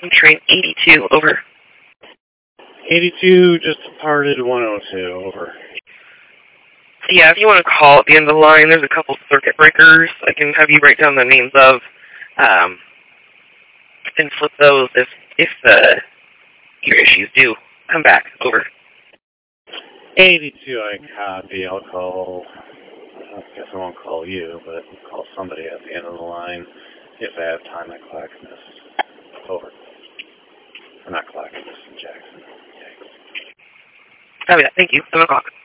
Train 82, over. 82 just departed 102, over. Yeah, if you want to call at the end of the line, there's a couple circuit breakers I can have you write down the names of, and flip those if your issues do come back, over. 82, I copy. I'll call, I guess I won't call you, but I'll call somebody at the end of the line if I have time at Clackamas. Over. Or not Clackamas, Jackson. Oh yeah, thank you. 7 o'clock.